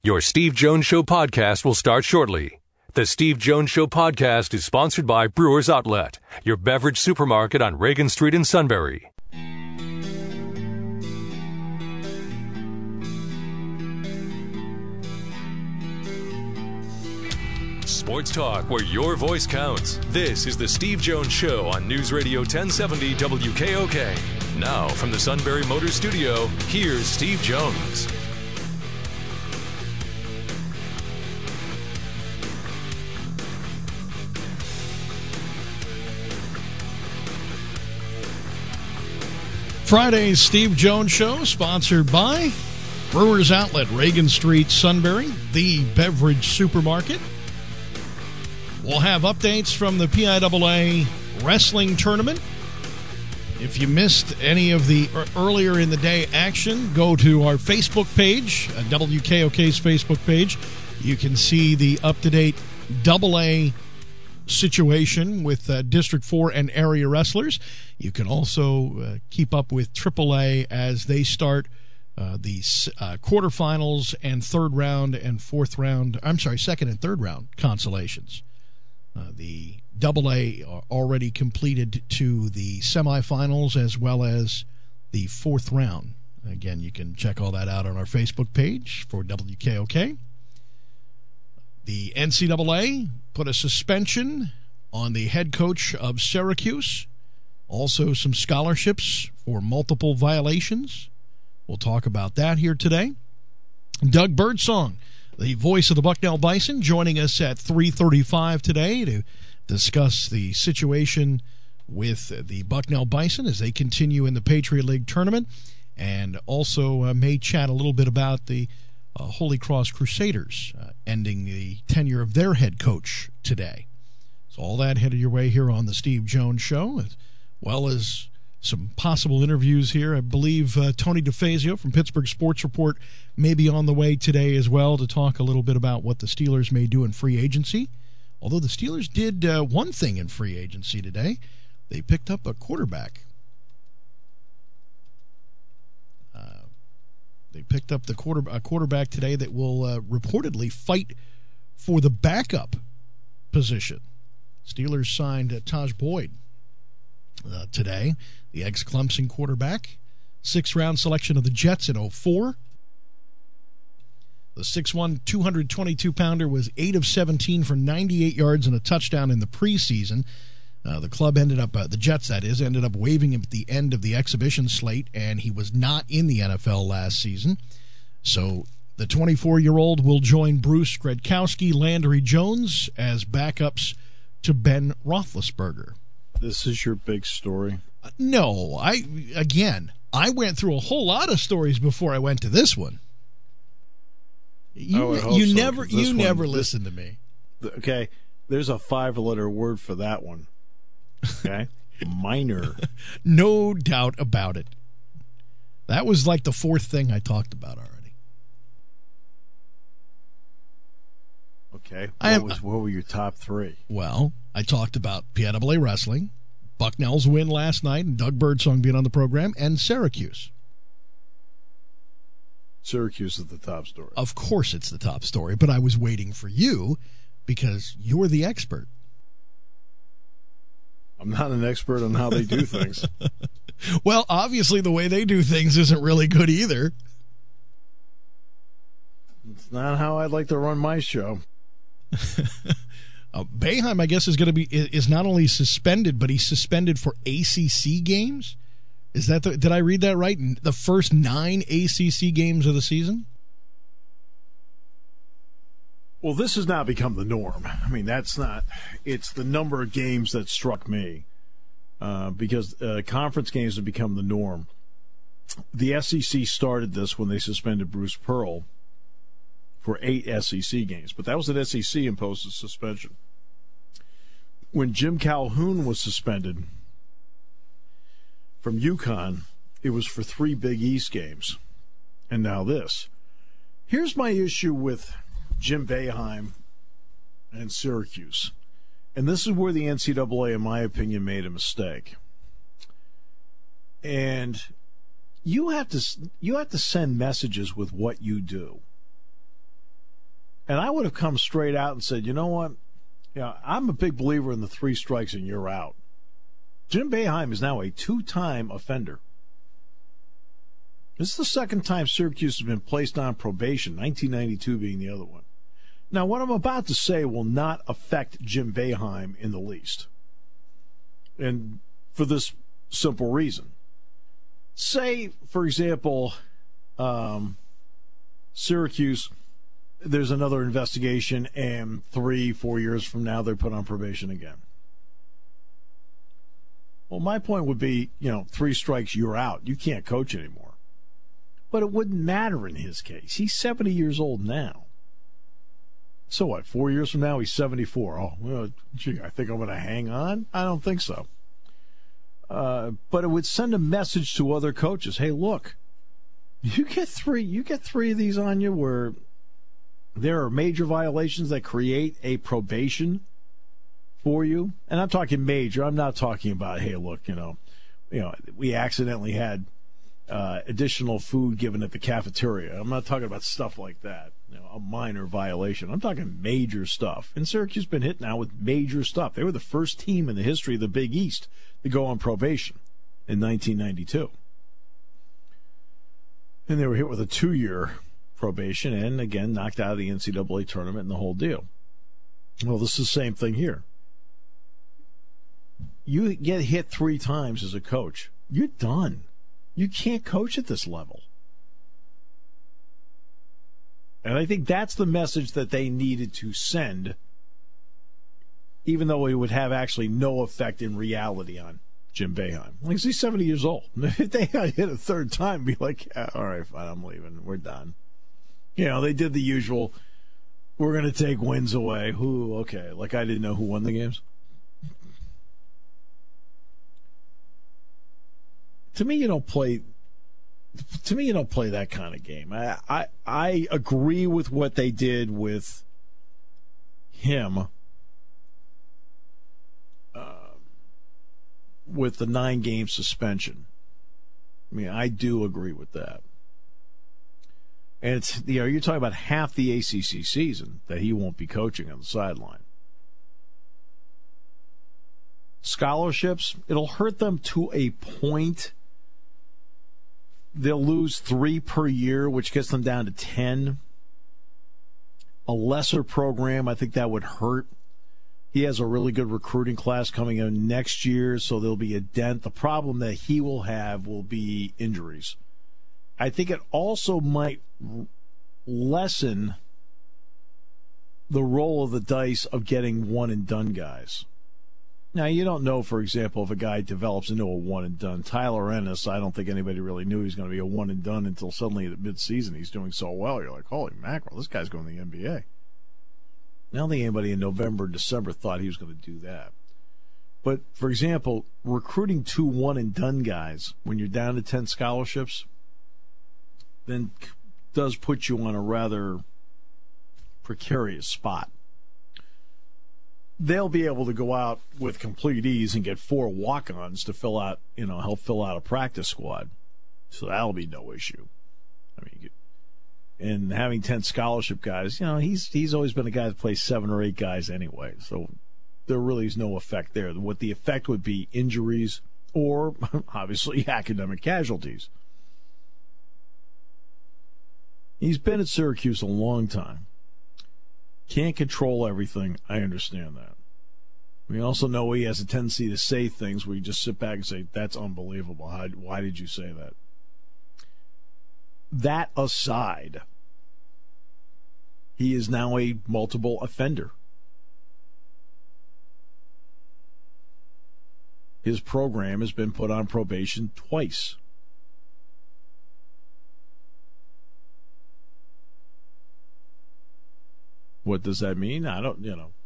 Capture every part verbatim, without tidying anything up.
Your Steve Jones Show podcast will start shortly. The Steve Jones Show podcast is sponsored by Brewers Outlet, your beverage supermarket on Reagan Street in Sunbury. Sports talk where your voice counts. This is the Steve Jones Show on News Radio ten seventy W K O K. Now from the Sunbury Motors Studio, here's Steve Jones. Friday's Steve Jones Show, sponsored by Brewers Outlet, Reagan Street, Sunbury, the beverage supermarket. We'll have updates from the P I A A wrestling tournament. If you missed any of the earlier in the day action, go to our Facebook page, W K O K's Facebook page. You can see the up-to-date double A situation with uh, District four and area wrestlers. You can also uh, keep up with triple A as they start uh, the uh, quarterfinals and third round and fourth round, I'm sorry, second and third round consolations. Uh, the double A are already completed to the semifinals as well as the fourth round. Again, you can check all that out on our Facebook page for W K O K. The N C double A put a suspension on the head coach of Syracuse. Also some scholarships for multiple violations. We'll talk about that here today. Doug Birdsong, the voice of the Bucknell Bison, joining us at three thirty-five today to discuss the situation with the Bucknell Bison as they continue in the Patriot League tournament, and also uh, may chat a little bit about the uh, Holy Cross Crusaders uh, ending the tenure of their head coach today. So all that headed your way here on the Steve Jones Show, as well as some possible interviews here. I believe uh, Tony DeFazio from Pittsburgh Sports Report may be on the way today as well to talk a little bit about what the Steelers may do in free agency. Although the Steelers did uh, one thing in free agency today. They picked up a quarterback. Uh, they picked up the quarter, a quarterback today that will uh, reportedly fight for the backup position. Steelers signed uh, Taj Boyd uh, today, the ex-Clemson quarterback. Sixth-round selection of the Jets in oh four. The six one, two hundred twenty-two pounder was eight of seventeen for ninety-eight yards and a touchdown in the preseason. Uh, the club ended up, uh, the Jets that is, ended up waiving him at the end of the exhibition slate, and he was not in the N F L last season. So the twenty-four-year-old will join Bruce Gradkowski, Landry Jones as backups to Ben Roethlisberger. This is your big story? Uh, no, I again, I went through a whole lot of stories before I went to this one. You, oh, you so, never, you one, never this, listen to me. Okay, there's a five-letter word for that one. Okay, minor. No doubt about it. That was like the fourth thing I talked about already. Okay, what, I am, was, what were your top three? Well, I talked about P I A A wrestling, Bucknell's win last night, and Doug Birdsong being on the program, and Syracuse. Syracuse is the top story. Of course it's the top story, but I was waiting for you because you're the expert. I'm not an expert on how they do things. Well, obviously the way they do things isn't really good either. It's not how I'd like to run my show. uh, Boeheim, I guess, is going to be is not only suspended, but he's suspended for A C C games. Is that the, did I read that right? The first nine A C C games of the season? Well, this has now become the norm. I mean, that's not – it's the number of games that struck me uh, because uh, conference games have become the norm. The S E C started this when they suspended Bruce Pearl for eight S E C games, but that was an S E C imposed suspension. When Jim Calhoun was suspended from UConn, it was for three Big East games. And now this. Here's my issue with Jim Boeheim and Syracuse. And this is where the N C double A, in my opinion, made a mistake. And you have to you have to send messages with what you do. And I would have come straight out and said, you know what? You know, I'm a big believer in the three strikes and you're out. Jim Boeheim is now a two-time offender. This is the second time Syracuse has been placed on probation, nineteen ninety-two being the other one. Now, what I'm about to say will not affect Jim Boeheim in the least. And for this simple reason. Say, for example, um, Syracuse, there's another investigation, and three, four years from now, they're put on probation again. Well, my point would be, you know, three strikes, you're out. You can't coach anymore. But it wouldn't matter in his case. He's seventy years old now. So what, four years from now, he's seventy-four. Oh, well, gee, I think I'm going to hang on? I don't think so. Uh, but it would send a message to other coaches. Hey, look, you get three, you get three of these on you where there are major violations that create a probation for you. And I'm talking major. I'm not talking about, hey, look, you know, you know, we accidentally had uh, additional food given at the cafeteria. I'm not talking about stuff like that, you know, a minor violation. I'm talking major stuff. And Syracuse has been hit now with major stuff. They were the first team in the history of the Big East to go on probation in nineteen ninety-two. And they were hit with a two-year probation and, again, knocked out of the N C double A tournament and the whole deal. Well, this is the same thing here. You get hit three times as a coach, you're done. You can't coach at this level. And I think that's the message that they needed to send, even though it would have actually no effect in reality on Jim Boeheim. Like, he's seventy years old. If they got hit a third time, be like, yeah, all right, fine, I'm leaving. We're done. You know, they did the usual, we're going to take wins away. Who, okay, like I didn't know who won the games. To me, you don't play. To me, you don't play that kind of game. I, I I agree with what they did with him, uh, with the nine-game suspension. I mean, I do agree with that. And it's, you know, you're talking about half the A C C season that he won't be coaching on the sideline. Scholarships, it'll hurt them to a point. They'll lose three per year, which gets them down to ten. A lesser program, I think that would hurt. He has a really good recruiting class coming in next year, so there'll be a dent. The problem that he will have will be injuries. I think it also might lessen the roll of the dice of getting one-and-done guys. Now, you don't know, for example, if a guy develops into a one-and-done. Tyler Ennis, I don't think anybody really knew he was going to be a one-and-done until suddenly at mid-season he's doing so well. You're like, holy mackerel, this guy's going to the N B A. I don't think anybody in November and December thought he was going to do that. But, for example, recruiting two one-and-done guys when you're down to ten scholarships then does put you on a rather precarious spot. They'll be able to go out with complete ease and get four walk-ons to fill out, you know, help fill out a practice squad. So that'll be no issue. I mean, and having ten scholarship guys, you know, he's he's always been a guy that plays seven or eight guys anyway. So there really is no effect there. What the effect would be injuries or, obviously, academic casualties. He's been at Syracuse a long time. Can't control everything. I understand that. We also know he has a tendency to say things where you just sit back and say, that's unbelievable. How, why did you say that? That aside, he is now a multiple offender. His program has been put on probation twice. What does that mean? I don't, you know.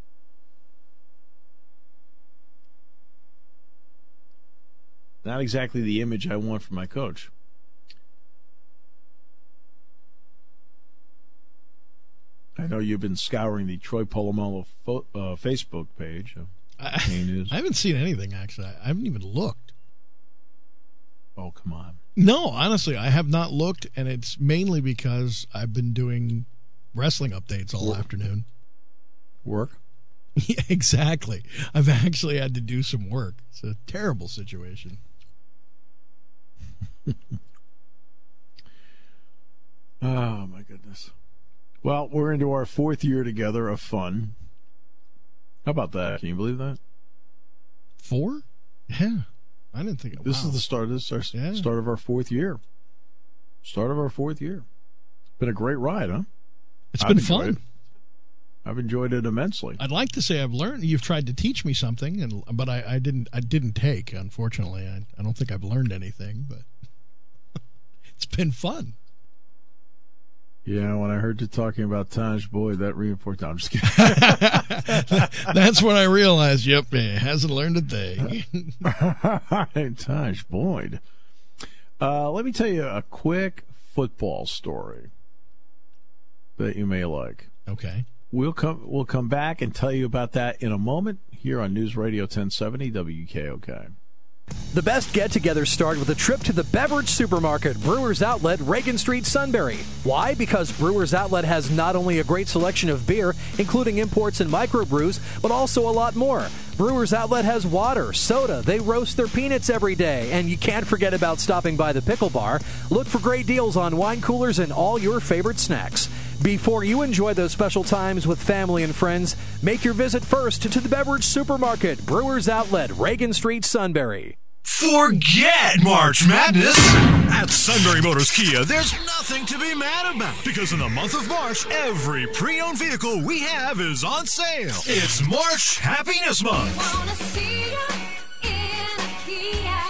Not exactly the image I want for my coach. I know you've been scouring the Troy Polamalu fo- uh, Facebook page. I, I haven't seen anything, actually. I haven't even looked. Oh, come on. No, honestly, I have not looked, and it's mainly because I've been doing wrestling updates all Work. afternoon. Work? Yeah, exactly. I've actually had to do some work. It's a terrible situation. Oh, my goodness. Well, we're into our fourth year together of fun. How about that? Can you believe that? Four? Yeah. I didn't think it This wow. is the start. This is our Yeah. start of our fourth year. Start of our fourth year. Been a great ride, huh? It's I've been enjoyed fun. it. I've enjoyed it immensely. I'd like to say I've learned. You've tried to teach me something, and but I, I didn't. I didn't take. Unfortunately, I, I don't think I've learned anything. But it's been fun. Yeah, when I heard you talking about Taj Boyd, that reinforced. No, I'm just kidding. That's when I realized. Yep, he hasn't learned a thing. Taj Boyd. Uh, let me tell you a quick football story that you may like. Okay. We'll come. We'll come back and tell you about that in a moment here on News Radio ten seventy W K O K. The best get-togethers start with a trip to the Beverage Supermarket, Brewers Outlet, Reagan Street, Sunbury. Why? Because Brewers Outlet has not only a great selection of beer, including imports and microbrews, but also a lot more. Brewers Outlet has water, soda, they roast their peanuts every day, and you can't forget about stopping by the Pickle Bar. Look for great deals on wine coolers and all your favorite snacks. Before you enjoy those special times with family and friends, make your visit first to the Beverage Supermarket, Brewers Outlet, Reagan Street, Sunbury. Forget March Madness! At Sunbury Motors Kia, there's nothing to be mad about. Because in the month of March, every pre-owned vehicle we have is on sale. It's March Happiness Month. Wanna see ya in a Kia.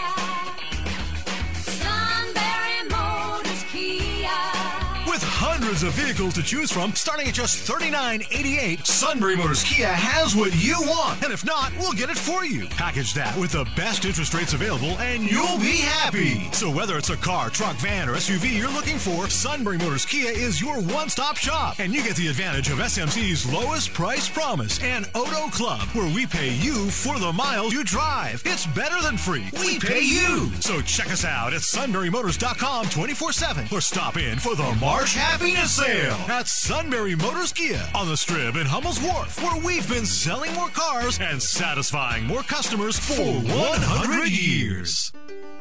Sunbury Motors Kia. With hundreds of vehicles to choose from, starting at just thirty-nine eighty-eight, Sunbury Motors Kia has what you want. And if not, we'll get it for you. Package that with the best interest rates available, and you'll be happy. So whether it's a car, truck, van, or S U V you're looking for, Sunbury Motors Kia is your one-stop shop. And you get the advantage of S M C's lowest price promise and Odo Club, where we pay you for the miles you drive. It's better than free. We pay you. So check us out at sunbury motors dot com twenty-four seven or stop in for the March Happiness Sale at Sunbury Motors Kia on the Strip in Hummel's Wharf, where we've been selling more cars and satisfying more customers for one hundred years.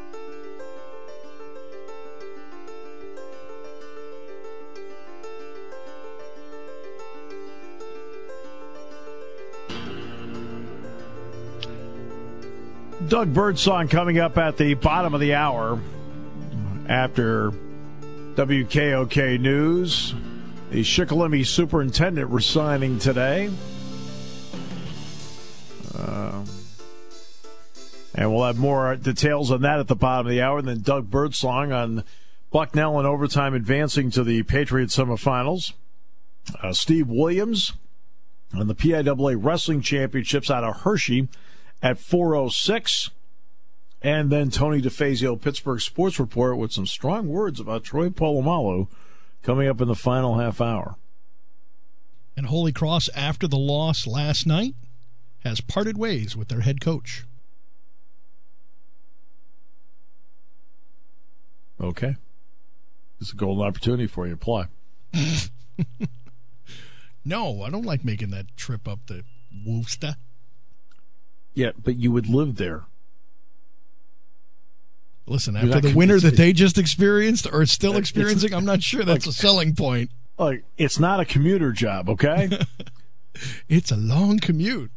Doug Birdsong coming up at the bottom of the hour after W K O K News. The Shikellamy superintendent resigning today. Uh, and we'll have more details on that at the bottom of the hour. And then Doug Birdsong on Bucknell in overtime advancing to the Patriot semifinals. Uh, Steve Williams on the P I A A Wrestling Championships out of Hershey at four oh six. And then Tony DeFazio, Pittsburgh Sports Report, with some strong words about Troy Polamalu coming up in the final half hour. And Holy Cross, after the loss last night, has parted ways with their head coach. Okay. It's a golden opportunity for you. Apply. No, I don't like making that trip up to Worcester. Yeah, but you would live there. Listen, You're after not the con- winter that it's- they just experienced or still It's- experiencing, I'm not sure that's a selling point. Like, it's not a commuter job, okay? It's a long commute.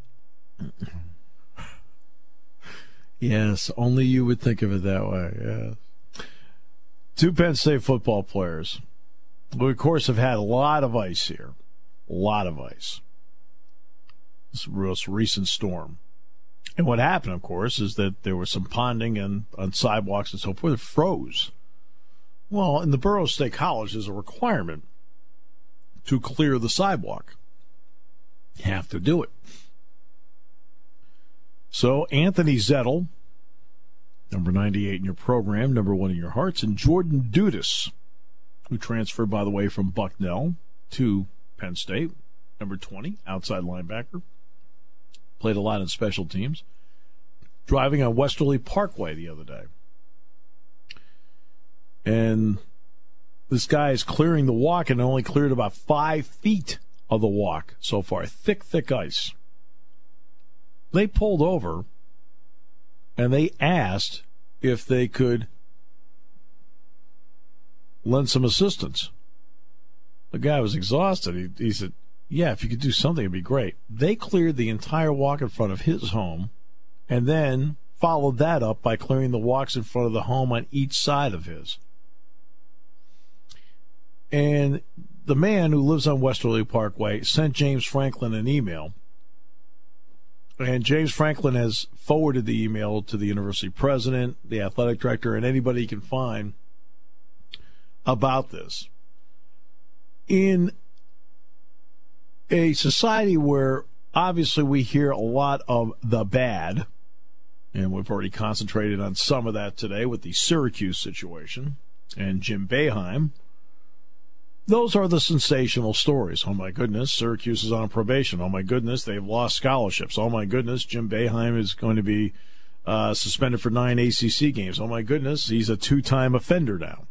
Yes, only you would think of it that way, yes. Two Penn State football players who, of course, have had a lot of ice here. A lot of ice. This most recent storm. And what happened, of course, is that there was some ponding and on sidewalks and so forth. It froze. Well, in the Borough State College, there's a requirement to clear the sidewalk. You have to do it. So Anthony Zettel, number ninety-eight in your program, number one in your hearts, and Jordan Dudas, who transferred, by the way, from Bucknell to Penn State, number twenty, outside linebacker, played a lot in special teams, driving on Westerly Parkway the other day. And this guy is clearing the walk and only cleared about five feet of the walk so far. Thick, thick ice. They pulled over and they asked if they could lend some assistance. The guy was exhausted. He, he said, yeah, if you could do something, it'd be great. They cleared the entire walk in front of his home and then followed that up by clearing the walks in front of the home on each side of his. And the man who lives on Westerly Parkway sent James Franklin an email. And James Franklin has forwarded the email to the university president, the athletic director, and anybody he can find about this. In a society where obviously we hear a lot of the bad, and we've already concentrated on some of that today with the Syracuse situation and Jim Boeheim, those are the sensational stories. Oh, my goodness, Syracuse is on probation. Oh, my goodness, they've lost scholarships. Oh, my goodness, Jim Boeheim is going to be uh, suspended for nine A C C games. Oh, my goodness, he's a two-time offender now.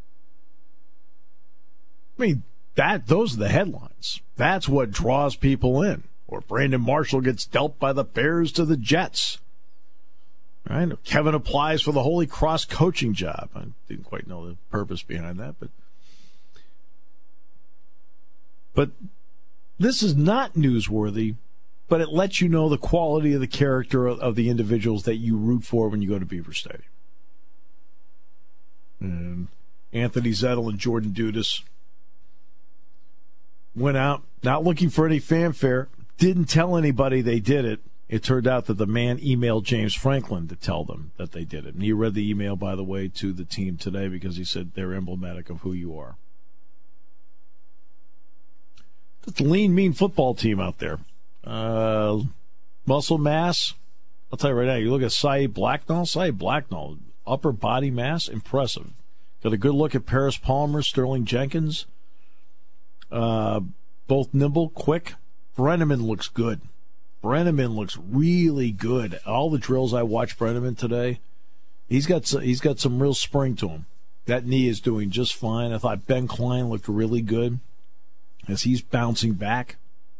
I mean, that those are the headlines. That's what draws people in. Or Brandon Marshall gets dealt by the Bears to the Jets. Right? Kevin applies for the Holy Cross coaching job. I didn't quite know the purpose behind that, but But this is not newsworthy, but it lets you know the quality of the character of, of the individuals that you root for when you go to Beaver Stadium. And Anthony Zettel and Jordan Dudas went out, not looking for any fanfare, didn't tell anybody they did it. It turned out that the man emailed James Franklin to tell them that they did it. And he read the email, by the way, to the team today because he said they're emblematic of who you are. It's a lean, mean football team out there. Uh, muscle mass, I'll tell you right now, you look at Saeed Blacknall, Saeed Blacknall, upper body mass, impressive. Got a good look at Paris Palmer, Sterling Jenkins. Uh, both nimble, quick. Brenneman looks good. Brenneman looks really good. All the drills I watched Brenneman today, he's got some, he's got some real spring to him. That knee is doing just fine. I thought Ben Klein looked really good as he's bouncing back.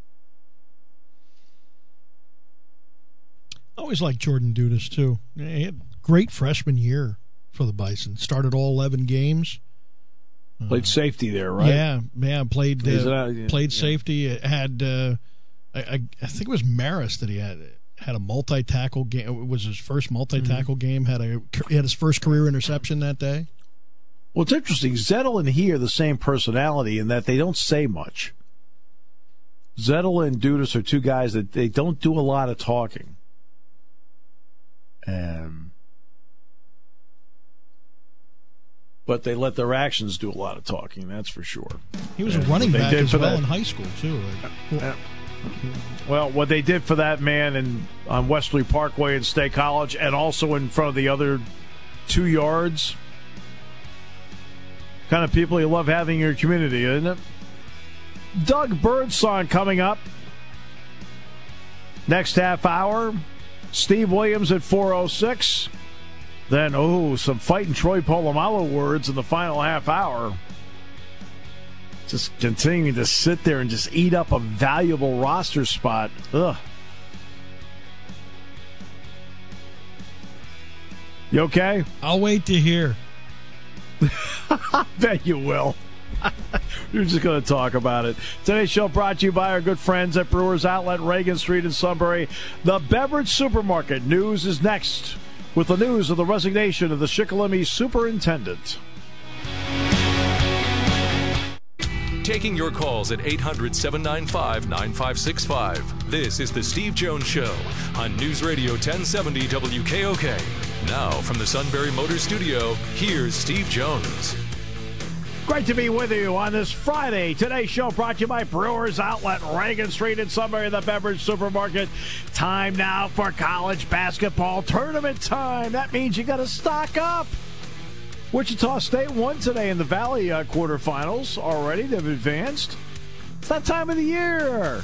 I always liked Jordan Dudas, too. He had a great freshman year for the Bison. Started all eleven games. Played safety there, right? Yeah, yeah. Played uh, that, yeah, played yeah. safety. Had uh, I, I, I think it was Marist that he had had a multi tackle game. It was his first multi tackle mm-hmm. game. Had a he had his first career interception that day. Well, it's interesting. Zettel and he are the same personality in that they don't say much. Zettel and Dudas are two guys that they don't do a lot of talking. Um, but they let their actions do a lot of talking, that's for sure. He was and a running back as well that, in high school, too. Like, uh, well, what they did for that man in, on Westerly Parkway in State College and also in front of the other two yards, kind of people you love having in your community, isn't it? Doug Birdsong coming up. Next half hour, Steve Williams at four oh six. Then, oh, some fighting Troy Polamalu words in the final half hour. Just continuing to sit there and just eat up a valuable roster spot. Ugh. You okay? I'll wait to hear. I bet you will. You're just going to talk about it. Today's show brought to you by our good friends at Brewers Outlet, Reagan Street in Sunbury. The Beverage Supermarket. News is next with the news of the resignation of the Shikellamy superintendent. Taking your calls at eight hundred, seven nine five, nine five six five. This is the Steve Jones Show on News Radio ten seventy W K O K. Now from the Sunbury Motor Studio, here's Steve Jones. Great to be with you on this Friday. Today's show brought to you by Brewers Outlet, Reagan Street in Sunbury, the Beverage Supermarket. Time now for college basketball tournament time. That means you got to stock up. Wichita State won today in the Valley uh, quarterfinals already. They've advanced. It's that time of the year.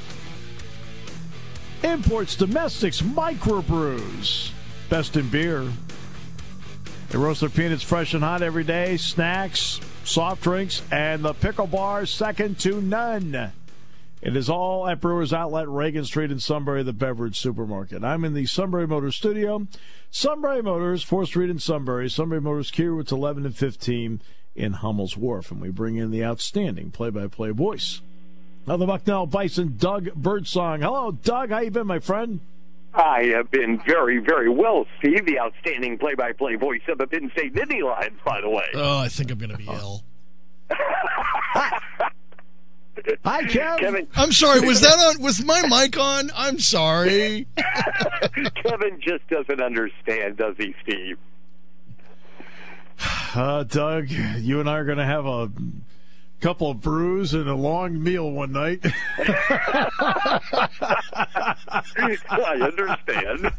Imports, domestics, microbrews. Best in beer. They roast their peanuts fresh and hot every day. Snacks, soft drinks, and the pickle bar second to none. It is all at Brewers Outlet, Reagan Street in Sunbury, the beverage supermarket. I'm in the Sunbury Motors studio. Sunbury Motors, fourth Street in Sunbury. Sunbury Motors Kia, it's eleven and fifteen in Hummel's Wharf. And we bring in the outstanding play-by-play voice of the Bucknell Bison, Doug Birdsong. Hello, Doug. How you been, my friend? I have been very, very well, Steve, the outstanding play-by-play voice of the Penn State Nittany Lions, by the way. Oh, I think I'm going to be ill. Hi, Kev. Kevin, I'm sorry. Was that on? Was my mic on? I'm sorry. Kevin just doesn't understand, does he, Steve? Uh, Doug, you and I are going to have a couple of brews and a long meal one night. I understand.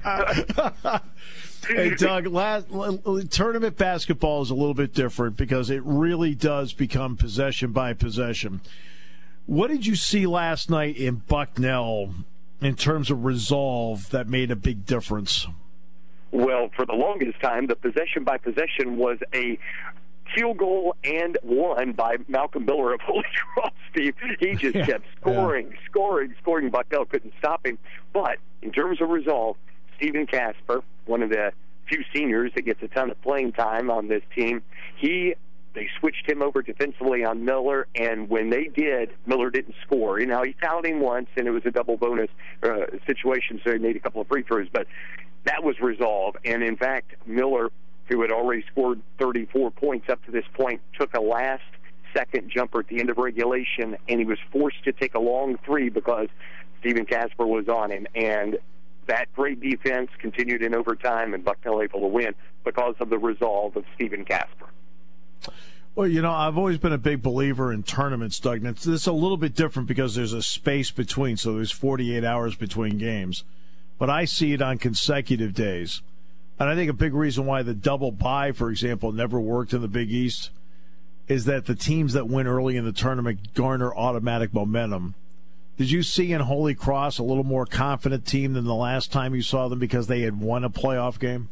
Hey, Doug, last, tournament basketball is a little bit different because it really does become possession by possession. What did you see last night in Bucknell in terms of resolve that made a big difference? Well, for the longest time, the possession by possession was a field goal and one by Malcolm Miller of Holy Cross, Steve. He just Yeah, kept scoring, yeah. scoring, scoring. Bucknell couldn't stop him. But in terms of resolve, Stephen Casper, one of the few seniors that gets a ton of playing time on this team, he they switched him over defensively on Miller, and when they did, Miller didn't score. You know, he fouled him once, and it was a double bonus uh, situation, so he made a couple of free throws, but that was resolved. And in fact, Miller, who had already scored thirty-four points up to this point, took a last-second jumper at the end of regulation, and he was forced to take a long three because Stephen Casper was on him. And that great defense continued in overtime, and Bucknell able to win because of the resolve of Stephen Casper. Well, you know, I've always been a big believer in tournaments, Doug. And it's, it's a little bit different because there's a space between, so there's forty-eight hours between games. But I see it on consecutive days. And I think a big reason why the double bye, for example, never worked in the Big East is that the teams that win early in the tournament garner automatic momentum. Did you see in Holy Cross a little more confident team than the last time you saw them because they had won a playoff game?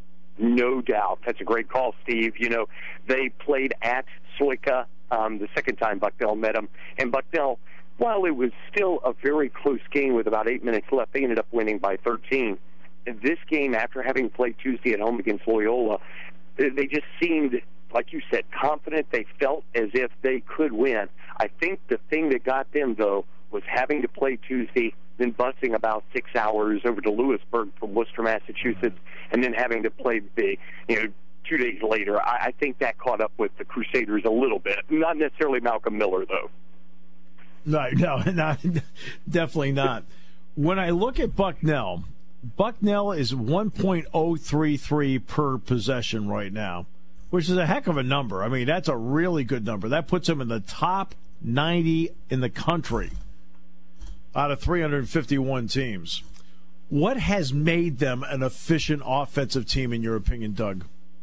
No doubt. That's a great call, Steve. You know, they played at Soika um, the second time Bucknell met them. And Bucknell, while it was still a very close game with about eight minutes left, they ended up winning by thirteen. And this game, after having played Tuesday at home against Loyola, they just seemed, like you said, confident. They felt as if they could win. I think the thing that got them, though, was having to play Tuesday, then busing about six hours over to Lewisburg from Worcester, Massachusetts, and then having to play the, you know, two days later. I, I think that caught up with the Crusaders a little bit. Not necessarily Malcolm Miller, though. No, no, not, definitely not. When I look at Bucknell, Bucknell is one point oh three three per possession right now, which is a heck of a number. I mean, that's a really good number. That puts them in the top ninety in the country out of three hundred fifty-one teams. What has made them an efficient offensive team, in your opinion, Doug?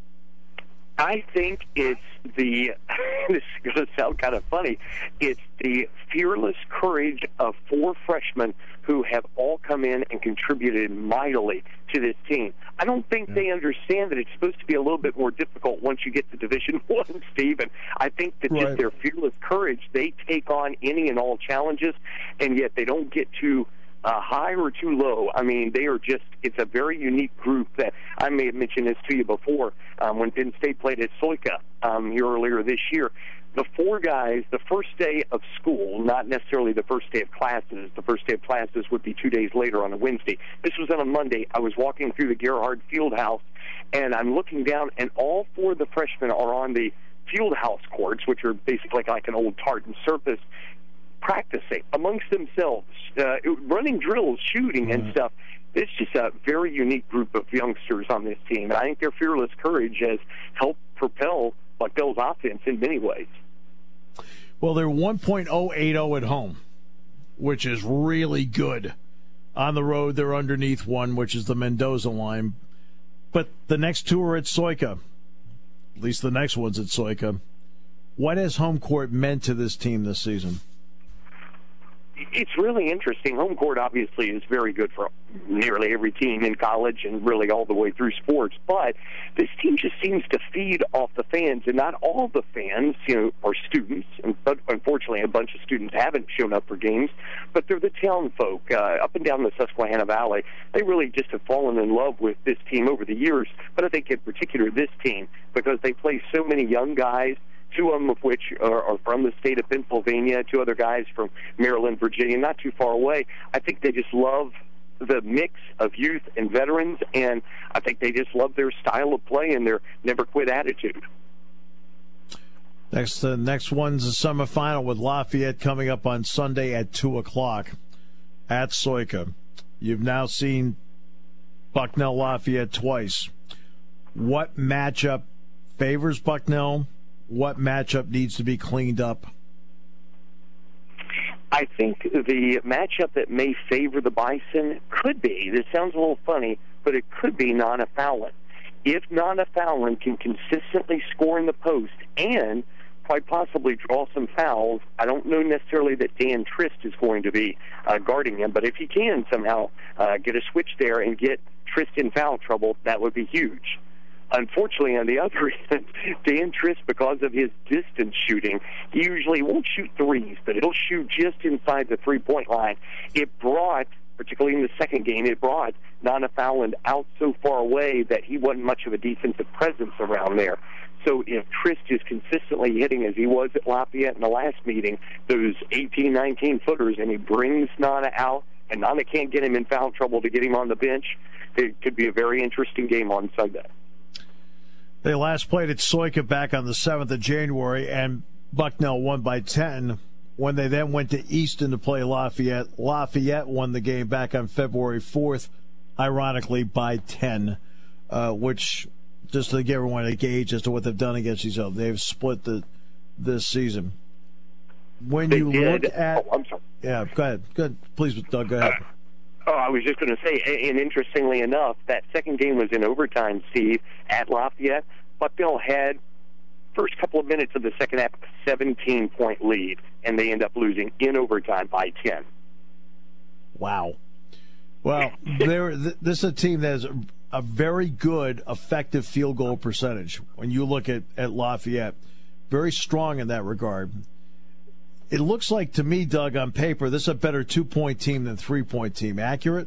I think it's the, this is going to sound kind of funny, it's the fearless courage of four freshmen who have all come in and contributed mightily to this team. I don't think yeah. they understand that it's supposed to be a little bit more difficult once you get to Division One, Steve. And I think that right. just their fearless courage, they take on any and all challenges, and yet they don't get too uh, high or too low. I mean, they are just, it's a very unique group that I may have mentioned this to you before um, when Penn State played at Soika um, here earlier this year. The four guys, the first day of school, not necessarily the first day of classes. The first day of classes would be two days later on a Wednesday. This was on a Monday. I was walking through the Gerhard Fieldhouse, and I'm looking down, and all four of the freshmen are on the Fieldhouse courts, which are basically like an old tartan surface, practicing amongst themselves, uh, running drills, shooting, and stuff. It's just a very unique group of youngsters on this team, and I think their fearless courage has helped propel Bucknell's offense in many ways. Well, they're one point oh eight oh at home, which is really good. On the road, they're underneath one, which is the Mendoza line. But the next two are at Soika. At least the next one's at Soika. What has home court meant to this team this season? It's really interesting. Home court obviously is very good for nearly every team in college and really all the way through sports, but this team just seems to feed off the fans, and not all the fans, you know, are students, and but unfortunately a bunch of students haven't shown up for games, but they're the town folk uh, up and down the Susquehanna Valley. They really just have fallen in love with this team over the years, but I think in particular this team, because they play so many young guys, two of them of which are, are from the state of Pennsylvania, two other guys from Maryland, Virginia, not too far away. I think they just love the mix of youth and veterans, and I think they just love their style of play and their never-quit attitude. Next, the uh, next one's a semifinal with Lafayette coming up on Sunday at two o'clock at Soika. You've now seen Bucknell Lafayette twice. What matchup favors Bucknell? What matchup needs to be cleaned up? I think the matchup that may favor the Bison could be, this sounds a little funny, but it could be Nana Fallon. If Nana Fallon can consistently score in the post and quite possibly draw some fouls, I don't know necessarily that Dan Trist is going to be uh, guarding him, but if he can somehow uh, get a switch there and get Trist in foul trouble, that would be huge. Unfortunately, on the other end, Dan Trist, because of his distance shooting, he usually won't shoot threes, but he'll shoot just inside the three-point line. It brought, particularly in the second game, it brought Nana Fallon out so far away that he wasn't much of a defensive presence around there. So if Trist is consistently hitting, as he was at Lafayette in the last meeting, those eighteen, nineteen-footers, and he brings Nana out, and Nana can't get him in foul trouble to get him on the bench, it could be a very interesting game on Sunday. They last played at Soika back on the seventh of January, and Bucknell won by ten. When they then went to Easton to play Lafayette, Lafayette won the game back on February fourth, ironically by ten, uh, which, just to give everyone a gauge as to what they've done against each other, they've split the this season. When they you did. look at... Oh, I'm sorry. Yeah, go ahead. Go ahead. Please, Doug, go ahead. Uh, Oh, I was just going to say, and interestingly enough, that second game was in overtime, Steve, at Lafayette. Bucknell had, first couple of minutes of the second half, a seventeen-point lead, and they end up losing in overtime by ten. Wow. Well, there. This is a team that has a, a very good, effective field goal percentage. When you look at, at Lafayette, very strong in that regard. It looks like to me, Doug, on paper, this is a better two-point team than three-point team. Accurate?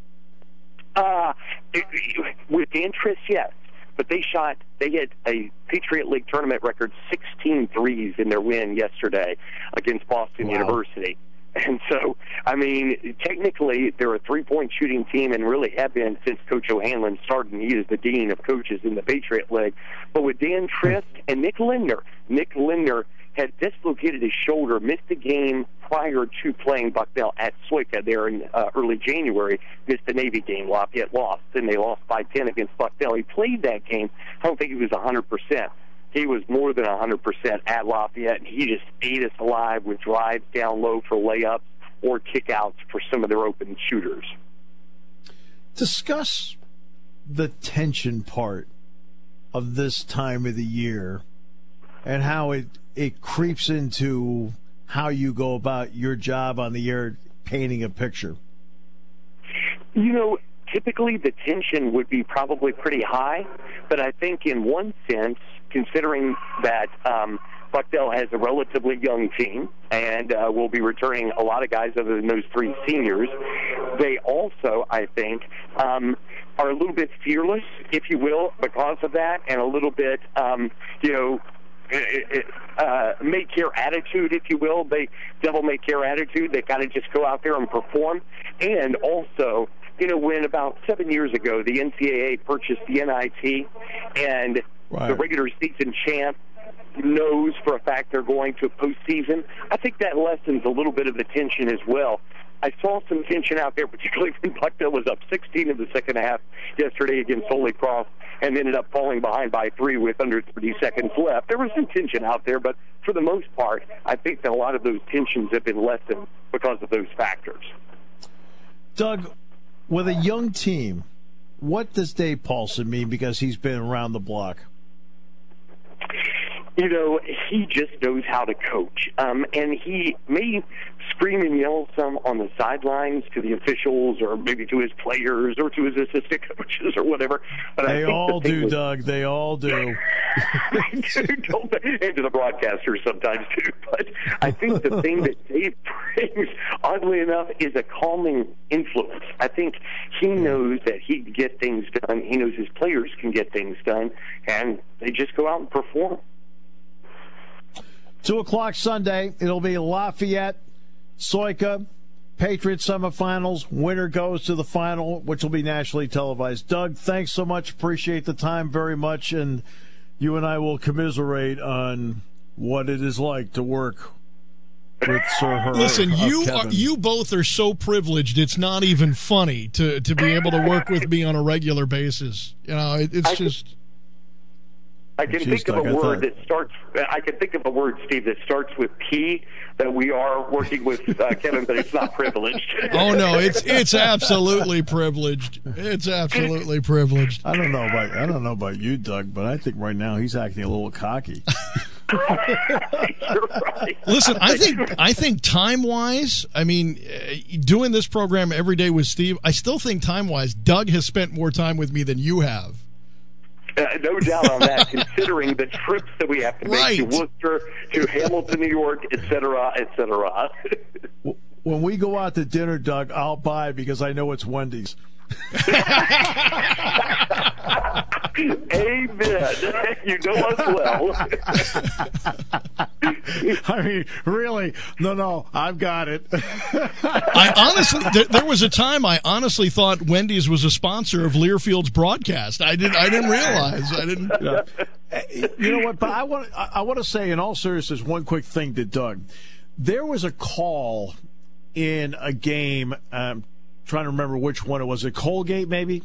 Uh, with the interest, yes. But they shot, they hit a Patriot League tournament record sixteen threes in their win yesterday against Boston Wow. University. And so, I mean, technically, they're a three-point shooting team and really have been since Coach O'Hanlon started. He is the dean of coaches in the Patriot League. But with Dan Trist and Nick Lindner, Nick Lindner had dislocated his shoulder, missed the game prior to playing Bucknell at Soika there in uh, early January, missed the Navy game. Lafayette lost, and they lost by ten against Bucknell. He played that game. I don't think he was one hundred percent. He was more than one hundred percent at Lafayette, and he just ate us alive with drives down low for layups or kickouts for some of their open shooters. Discuss the tension part of this time of the year and how it, it creeps into how you go about your job on the air painting a picture. You know, typically the tension would be probably pretty high, but I think in one sense, considering that um, Bucknell has a relatively young team and uh, will be returning a lot of guys other than those three seniors, they also, I think, um, are a little bit fearless, if you will, because of that, and a little bit, um, you know, uh, make care attitude, if you will. They devil may care attitude. They kind of just go out there and perform. And also, you know, when about seven years ago the N C double A purchased the N I T, and right. the regular season champ knows for a fact they're going to a postseason, I think that lessens a little bit of the tension as well. I saw some tension out there, particularly when Bucknell was up sixteen in the second half yesterday against Holy Cross and ended up falling behind by three with under thirty seconds left. There was some tension out there, but for the most part, I think that a lot of those tensions have been lessened because of those factors. Doug, with a young team, what does Dave Paulson mean because he's been around the block? You know, he just knows how to coach. Um, and he may scream and yell some on the sidelines to the officials or maybe to his players or to his assistant coaches or whatever. But they I think all the do, was, Doug. They all do. and to the broadcasters sometimes too. But I think the thing that Dave brings, oddly enough, is a calming influence. I think he knows that he can get things done. He knows his players can get things done, and they just go out and perform. Two o'clock Sunday. It'll be Lafayette, Soika, Patriots semifinals. Winner goes to the final, which will be nationally televised. Doug, thanks so much. Appreciate the time very much, and you and I will commiserate on what it is like to work with Sir Her. Listen, you Kevin. are, you both are so privileged. It's not even funny to, to be able to work with me on a regular basis. You know, it, it's I just. I can Jeez, think of Doug, a I word thought- that starts. I can think of a word, Steve, that starts with P. That we are working with uh, Kevin, but it's not privileged. Oh no, it's it's absolutely privileged. It's absolutely privileged. I don't know about I don't know about you, Doug, but I think right now he's acting a little cocky. You're right. Listen, I think I think time wise, I mean, uh, doing this program every day with Steve, I still think time wise, Doug has spent more time with me than you have. Uh, no doubt on that, considering the trips that we have to make Right. to Worcester, to Hamilton, New York, et cetera, et cetera. When we go out to dinner, Doug, I'll buy because I know it's Wendy's. Amen. You know us well. I mean, really? No, no, I've got it. I honestly, there, there was a time I honestly thought Wendy's was a sponsor of Learfield's broadcast. I didn't, I didn't realize. I didn't. Yeah. You know what? But I want, I want to say, in all seriousness, one quick thing to Doug. There was a call in a game. I'm trying to remember which one it was. At Colgate, maybe,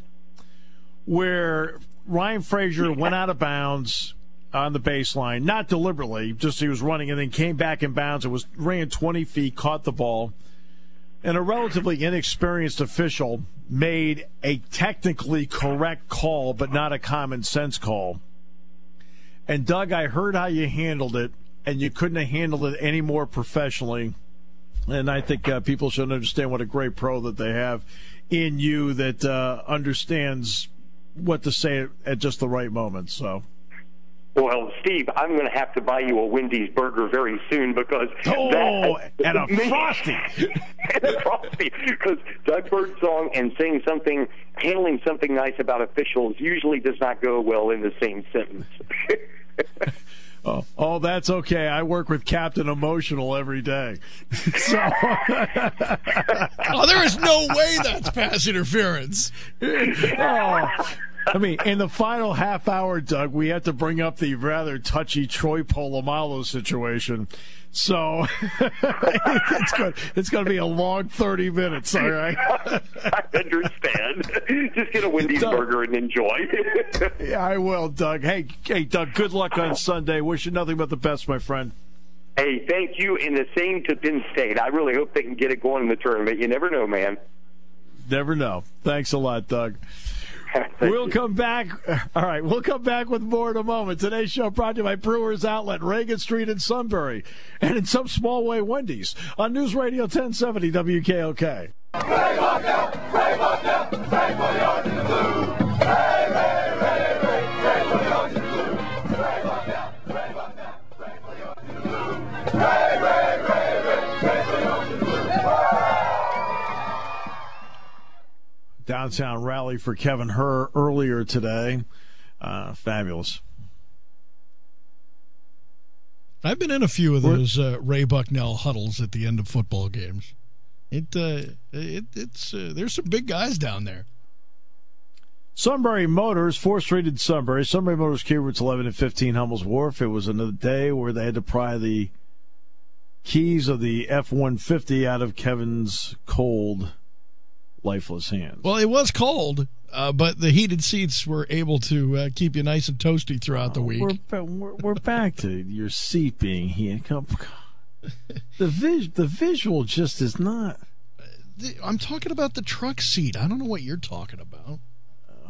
where Ryan Frazier went out of bounds on the baseline, not deliberately, just he was running and then came back in bounds. It was ran twenty feet, caught the ball, and a relatively inexperienced official made a technically correct call, but not a common sense call. And Doug, I heard how you handled it, and you couldn't have handled it any more professionally. And I think uh, people should understand what a great pro that they have in you that uh, understands what to say at just the right moment. So, Well, Steve, I'm going to have to buy you a Wendy's burger very soon because oh, that, and a frosty, and a frosty, because Doug Birdsong and saying something, handling something nice about officials usually does not go well in the same sentence. Oh, oh, that's okay. I work with Captain Emotional every day. So, Oh, there is no way that's pass interference. oh, I mean, in the final half hour, Doug, we had to bring up the rather touchy Troy Polamalu situation. So it's going it's going to be a long thirty minutes, all right? I understand. Just get a Wendy's Doug. burger and enjoy. Yeah, I will, Doug. Hey, hey, Doug, good luck on Sunday. Wish you nothing but the best, my friend. Hey, thank you, and the same to Penn State. I really hope they can get it going in the tournament. You never know, man. Never know. Thanks a lot, Doug. Thank We'll you. come back. All right, we'll come back with more in a moment. Today's show brought to you by Brewers Outlet, Reagan Street in Sunbury, and in some small way, Wendy's, on News Radio ten seventy W K O K. Downtown rally for Kevin Herr earlier today. Uh, fabulous. I've been in a few of those uh, Ray Bucknell huddles at the end of football games. It, uh, it it's uh, there's some big guys down there. Sunbury Motors, fourth Street in Sunbury. Sunbury Motors, Key routes eleven and fifteen, Hummel's Wharf. It was another day where they had to pry the keys of the F one fifty out of Kevin's cold, lifeless hands. Well, it was cold, uh, but the heated seats were able to uh, keep you nice and toasty throughout the week. We're, ba- we're, we're back to your seat being heated. Come- The, vis- the visual just is not. I'm talking about the truck seat. I don't know what you're talking about.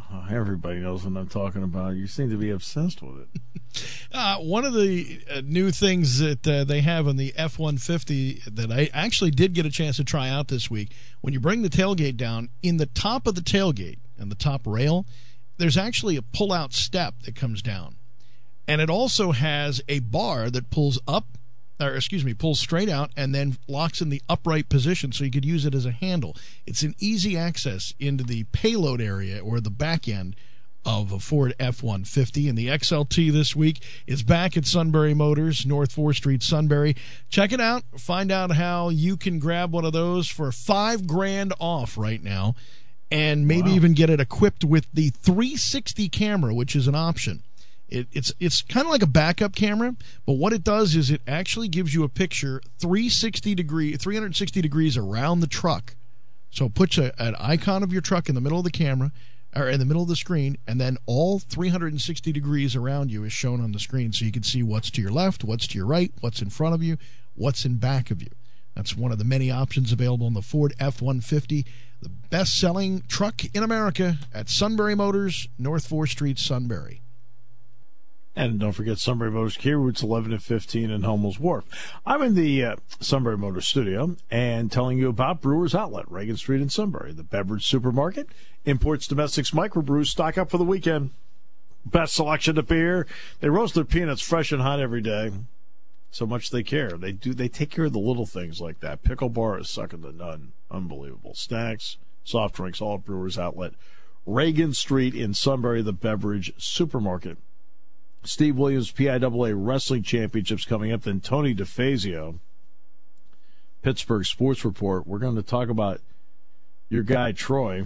Oh, everybody knows what I'm talking about. You seem to be obsessed with it. Uh, one of the uh, new things that uh, they have on the F one fifty that I actually did get a chance to try out this week, when you bring the tailgate down, in the top of the tailgate and the top rail, there's actually a pull-out step that comes down. And it also has a bar that pulls up, or excuse me, pulls straight out and then locks in the upright position so you could use it as a handle. It's an easy access into the payload area or the back end of a Ford F one fifty. And the X L T this week is back at Sunbury Motors, North fourth Street, Sunbury. Check it out. Find out how you can grab one of those for five grand off right now, and maybe wow. even get it equipped with the three sixty camera, which is an option. It, it's it's kind of like a backup camera, but what it does is it actually gives you a picture three sixty degree, three sixty degrees around the truck. So it puts a, an icon of your truck in the middle of the camera, or in the middle of the screen, and then all three sixty degrees around you is shown on the screen, so you can see what's to your left, what's to your right, what's in front of you, what's in back of you. That's one of the many options available on the Ford F one fifty, the best-selling truck in America at Sunbury Motors, North fourth Street, Sunbury. And don't forget Sunbury Motors Kia, routes eleven and fifteen in Hummel's Wharf. I'm in the uh, Sunbury Motors studio and telling you about Brewers Outlet, Reagan Street in Sunbury, the beverage supermarket. Imports, domestics, microbrews, stock up for the weekend. Best selection of beer. They roast their peanuts fresh and hot every day. So much they care. They do. They take care of the little things like that. Pickle bar is second to none. Unbelievable. Snacks, soft drinks, all at Brewers Outlet. Reagan Street in Sunbury, the beverage supermarket. Steve Williams, P I A A Wrestling Championships coming up. Then Tony DeFazio, Pittsburgh Sports Report. We're going to talk about your guy, Troy.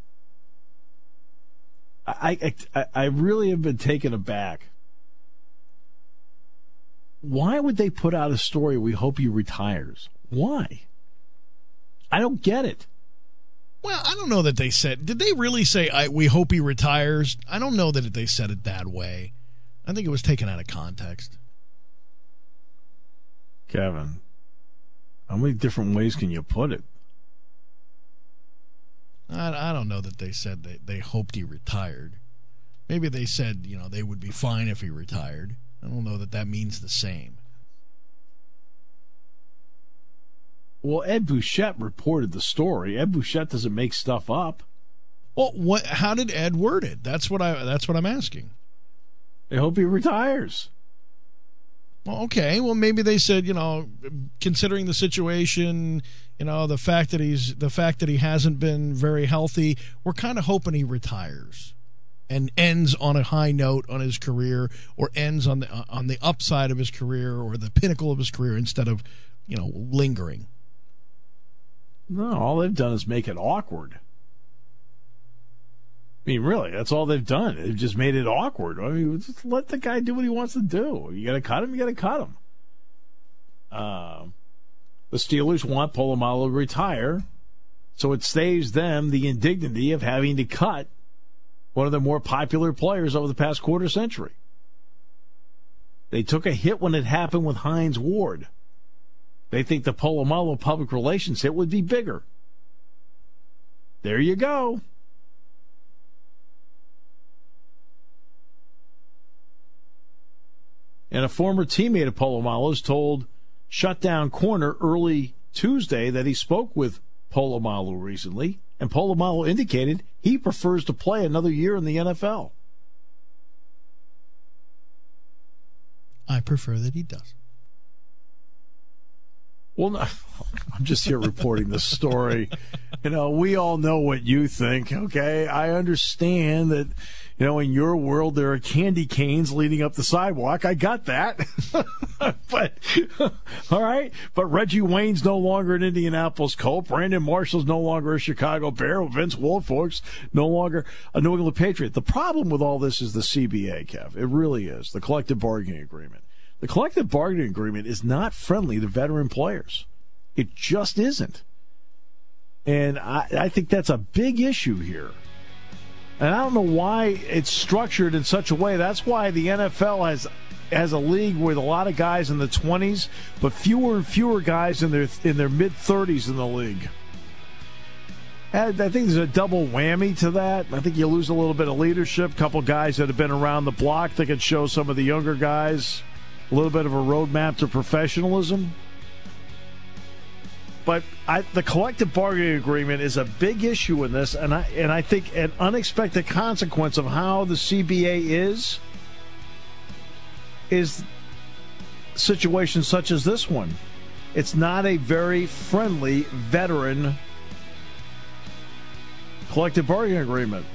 I, I, I really have been taken aback. Why would they put out a story, we hope he retires? Why? I don't get it. Well, I don't know that they said, did they really say, I, we hope he retires? I don't know that they said it that way. I think it was taken out of context. Kevin, how many different ways can you put it? I, I don't know that they said they, they hoped he retired. Maybe they said, you know, they would be fine if he retired. I don't know that that means the same. Well, Ed Bouchette reported the story. Ed Bouchette doesn't make stuff up. Well, what? How did Ed word it? That's what I. That's what I'm asking. They hope he retires. Well, okay. Well, maybe they said, you know, considering the situation, you know, the fact that he's the fact that he hasn't been very healthy, we're kind of hoping he retires and ends on a high note on his career, or ends on the on the upside of his career or the pinnacle of his career instead of, you know, lingering. No, all they've done is make it awkward. I mean, really, that's all they've done. They've just made it awkward. I mean, just let the guy do what he wants to do. You got to cut him, you got to cut him. Uh, the Steelers want Polamalu to retire, so it saves them the indignity of having to cut one of the more popular players over the past quarter century. They took a hit when it happened with Hines Ward. They think the Polamalu public relations hit would be bigger. There you go. And a former teammate of Polamalu's told Shutdown Corner early Tuesday that he spoke with Polamalu recently, and Polamalu indicated he prefers to play another year in the N F L. I prefer that he does. Well, no, I'm just here reporting the story. You know, we all know what you think, okay? I understand that, you know, in your world there are candy canes leading up the sidewalk. I got that. But, all right. But Reggie Wayne's no longer an Indianapolis Colt. Brandon Marshall's no longer a Chicago Bear. Vince Wilfork's no longer a New England Patriot. The problem with all this is the C B A, Kev. It really is. The collective bargaining agreement. The collective bargaining agreement is not friendly to veteran players. It just isn't. And I, I think that's a big issue here. And I don't know why it's structured in such a way. That's why the N F L has has a league with a lot of guys in the twenties, but fewer and fewer guys in their in their mid-thirties in the league. And I think there's a double whammy to that. I think you lose a little bit of leadership. A couple guys that have been around the block that could show some of the younger guys a little bit of a roadmap to professionalism. But I, the collective bargaining agreement is a big issue in this, and I and I think an unexpected consequence of how the C B A is is situations such as this one. It's not a very friendly veteran collective bargaining agreement.